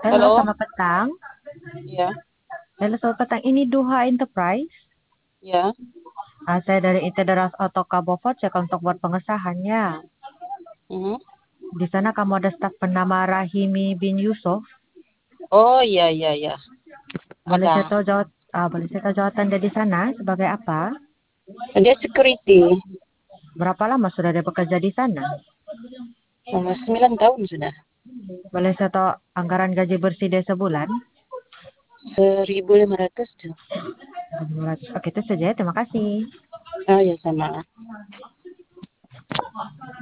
Halo, Halo, selamat petang. ya, Halo, selamat petang. Ini Duha Enterprise. ya, Saya dari IT Deras Auto Kabovot, cek untuk buat pengesahannya. mhm. Di sana kamu ada staf bernama Rahimi bin Yusuf. Oh iya iya iya, Boleh saya ada. tahu jawatan dia di sana sebagai apa? Dia security, Berapa lama sudah dia bekerja di sana? 9 tahun sudah. Boleh saya tahu anggaran gaji bersih dia sebulan? 1.500 tuh. Oke, itu saja. Terima kasih. Oh ya sama.